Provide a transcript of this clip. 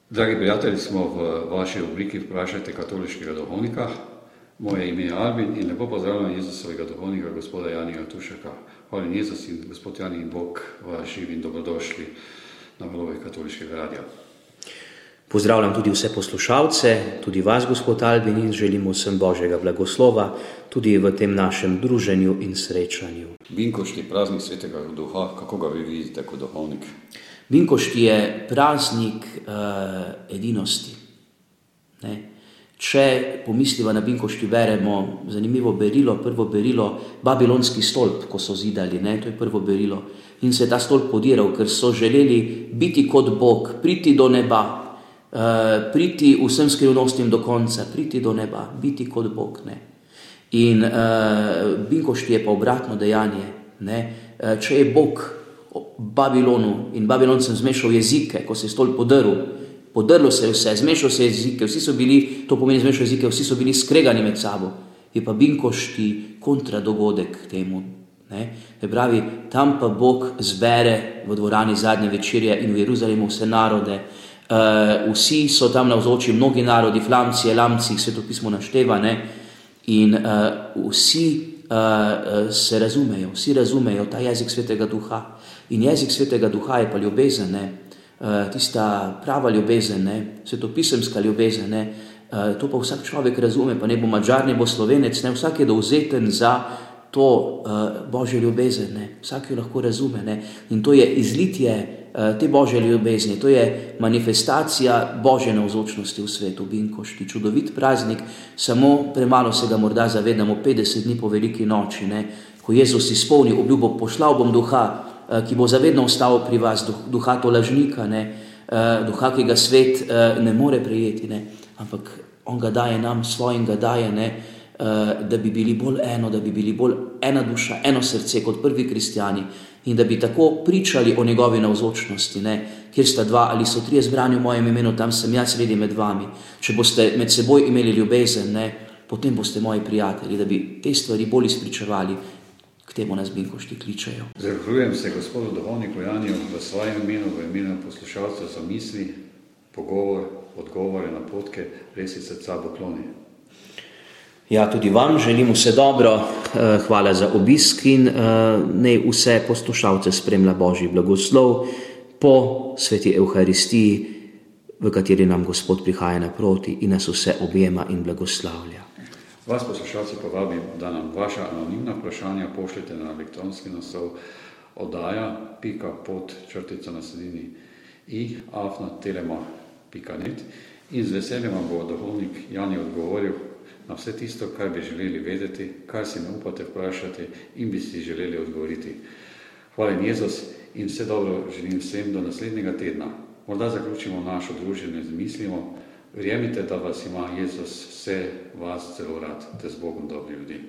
Dragi prijatelji, smo v vaši obliki Vprašajte katoliškega duhovnika. Moje ime je Albin in lepo pozdravljam Jezusovega duhovnika, gospoda Janija Tušeka. Hvala Jezus in gospod Jani in Bog vas živi in dobrodošli na valovih katoliškega radia. Pozdravljam tudi vse poslušalce, tudi vas, gospod Albin, in želimo vsem Božjega blagoslova, tudi v tem našem druženju in srečanju. Binkošti, praznik svetega duha, kako ga vi vidite kot duhovnik? Binkošti je praznik edinosti. Če pomisliva na Binkošti, beremo zanimivo berilo, prvo berilo, Babilonski stolp, ko so zidali, to je prvo berilo. In se je ta stolp podiral, ker so želeli biti kot Bog, priti do neba, priti vsem skrivnostim do konca, priti do neba, biti kot Bog. In Binkošti je pa obratno dejanje. Če je Bog Babilonu in Babiloncem zmešal jezike, ko se je stolp podrlo se je vse, zmešal se jezike, vsi so bili, to pomeni zmešal jezike, vsi so bili skregani med sabo. Je pa Binkošti kontradogodek temu. Se pravi, tam pa Bog zbere v dvorani zadnje večerje in v Jeruzalemu vse narode. Vsi so tam navzoči, mnogi narodi, Flamci, Elamci, Svetopismo našteva, in vsi se razumejo, vsi razumejo ta jezik svetega duha. In jezik svetega duha je pa ljubezen, tista prava ljubezen, svetopisemska ljubezen, to pa vsak človek razume, pa ne bo Madžar, ne bo Slovenec, vsak je dovzeten za to Božjo ljubezen, vsak jo lahko razume. In to je izlitje te Božje ljubezni, to je manifestacija Božje navzočnosti v svetu, Binkošti, čudovit praznik, samo premalo se ga morda zavedamo 50 dni po veliki noči, ko Jezus izpolni obljubo, poslal bom duha, ki bo zavedno ostal pri vas, duha tolažnika, duha, ki ga svet ne more prejeti, ampak on ga daje nam, svojim ga daje, da bi bili bolj eno, da bi bili bolj ena duša, eno srce kot prvi kristjani in da bi tako pričali o njegovi navzočnosti, kjer sta dva ali so trije zbrani v mojem imenu, tam sem jaz sredi med vami. Če boste med seboj imeli ljubezen, potem boste moji prijatelji, da bi te stvari bolj izpričevali. K temu nas Binkošti kličejo. Zahvaljujem se gospodu duhovniku Janiju v svojem imenu, v imenu poslušalcev za misli, pogovor, odgovore, napotke, res iz srca pokloni. Ja, tudi vam želim vse dobro, hvala za obisk in naj vse poslušalce spremlja Božji blagoslov po sveti Evharistiji, v kateri nam Gospod prihaja naproti in nas vse objema in blagoslavlja. Vas poslušalci povabim, da nam vaša anonimna vprašanja pošljete na elektronski naslov oddaja.pod_i@telema.net in z veseljem vam bo duhovnik Jani odgovoril na vse tisto, kar bi želeli vedeti, kar si ne upate vprašati in bi si želeli odgovoriti. Hvala Jezus in vse dobro želim vsem do naslednjega tedna. Morda zaključimo našo druženje z mislimo: verjemite, da vas ima Jezus vse vas zelo rad, te z Bogom dobri ljudi.